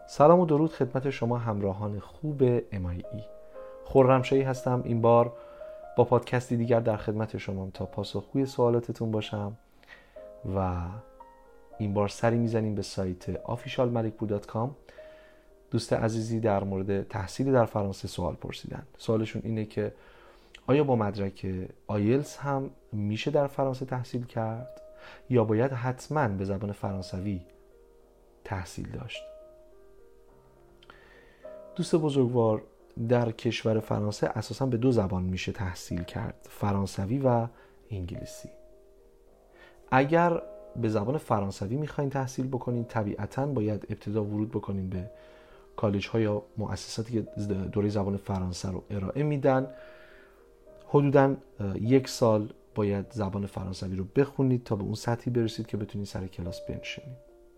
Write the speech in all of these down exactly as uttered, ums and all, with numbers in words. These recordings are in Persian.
سلام و درود خدمت شما همراهان خوب ام آی ای. خرمشاهی هستم. این بار با پادکستی دیگر در خدمت شما تا پاسخگوی سوالاتتون باشم و این بار سری میزنیم به سایت آفیشال ملک پور دات کام. دوست عزیزی در مورد تحصیل در فرانسه سوال پرسیدن. سوالشون اینه که آیا با مدرک آیلتس هم میشه در فرانسه تحصیل کرد یا باید حتما به زبان فرانسوی تحصیل داشت؟ دوست بزرگوار، در کشور فرانسه اساساً به دو زبان میشه تحصیل کرد، فرانسوی و انگلیسی. اگر به زبان فرانسوی میخواین تحصیل بکنین طبیعتاً باید ابتدا ورود بکنین به کالج ها یا مؤسساتی که دوره زبان فرانسه رو ارائه میدن. حدوداً یک سال باید زبان فرانسوی رو بخونید تا به اون سطحی برسید که بتونید سر کلاس بنشینید.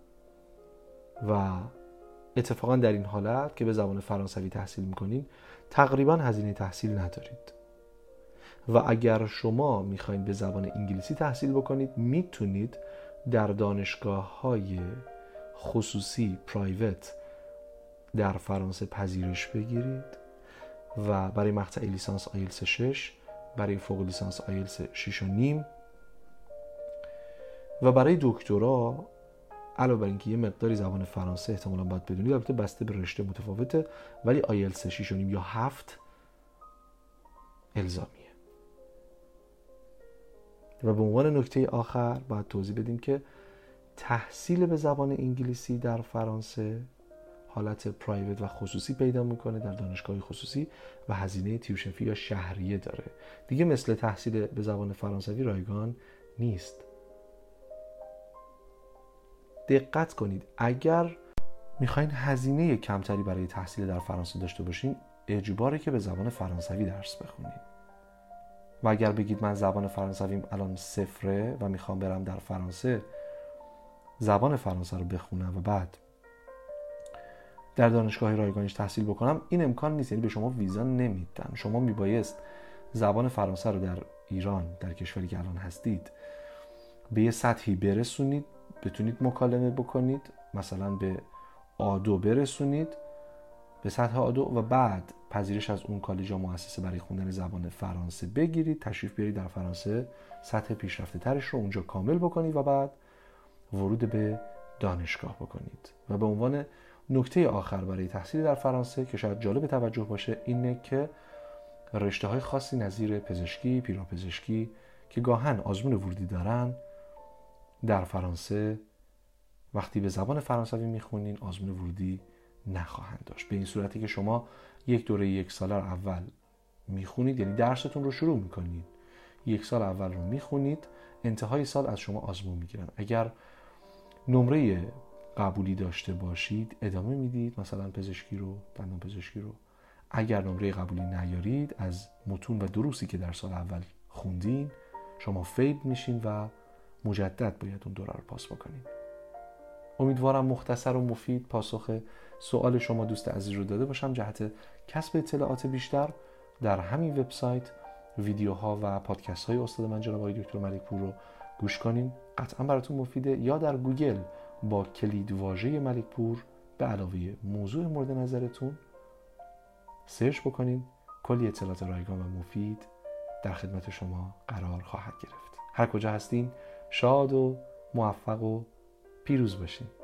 و اتفاقا در این حالت که به زبان فرانسوی تحصیل میکنین تقریبا هزینه تحصیل ندارید. و اگر شما میخواین به زبان انگلیسی تحصیل بکنید میتونید در دانشگاه های خصوصی پرایوت در فرانسه پذیرش بگیرید و برای مقطع لیسانس آیلتس شش، برای فوق لیسانس آیلتس شش و نیم و برای دکترا علاوه بر اینکه یه مقداری زبان فرانسه احتمالاً باید بدونید، البته بسته به رشته متفاوته، ولی آیلتس شش و نیم یا هفت الزامیه. و به عنوان نکته آخر باید توضیح بدیم که تحصیل به زبان انگلیسی در فرانسه حالت پرایوت و خصوصی پیدا میکنه در دانشگاه خصوصی و هزینه تیوشن فی یا شهریه داره. دیگه مثل تحصیل به زبان فرانسوی رایگان نیست. دقت کنید، اگر میخواین هزینه کمتری برای تحصیل در فرانسه داشته باشین اجباره که به زبان فرانسوی درس بخونید. و اگر بگید من زبان فرانسویم الان صفره و میخوام برم در فرانسه زبان فرانسه رو بخونم و بعد در دانشگاه رایگانیش تحصیل بکنم، این امکان نیست. یعنی به شما ویزا نمیدن. شما میبایست زبان فرانسه رو در ایران، در کشوری که الان هستید، به یه سطحی برسونید، بتونید مکالمه بکنید، مثلا به آ دو برسونید، به سطح آ دو، و بعد پذیرش از اون کالج یا مؤسسه برای خوندن زبان فرانسه بگیرید، تشریف بیارید در فرانسه، سطح پیشرفته ترش رو اونجا کامل بکنید و بعد ورود به دانشگاه بکنید. و به عنوان نکته آخر برای تحصیل در فرانسه که شاید جالب توجه باشه اینه که رشته‌های خاصی نظیر پزشکی، پیرامپزشکی که گاهن آزمون ورودی دارن در فرانسه وقتی به زبان فرانسوی میخونین آزمون ورودی نخواهند داشت. به این صورتی که شما یک دوره یک ساله رو اول میخونید، یعنی درستون رو شروع میکنید، یک سال اول رو میخونید، انتهای سال از شما آزمون میگیرن. اگر نمره قبولی داشته باشید ادامه میدید، مثلا پزشکی رو، دندان پزشکی رو. اگر نمره قبولی نیارید از متون و دروسی که در سال اول خوندین شما فیل میشین و مجدد باید اون دوره رو پاس بکنید. امیدوارم مختصر و مفید پاسخ سوال شما دوست عزیز رو داده باشم. جهت کسب اطلاعات بیشتر در همین وبسایت ویدیوها و پادکست های استاد من جناب آقای دکتر ملک پور رو گوش کنین، قطعا براتون مفیده. یا در گوگل با کلید واژه ملک پور به علاوه موضوع مورد نظرتون سرچ بکنین، کلی اطلاعات رایگان و مفید در خدمت شما قرار خواهد گرفت. هر کجا هستین شاد و موفق و پیروز باشین.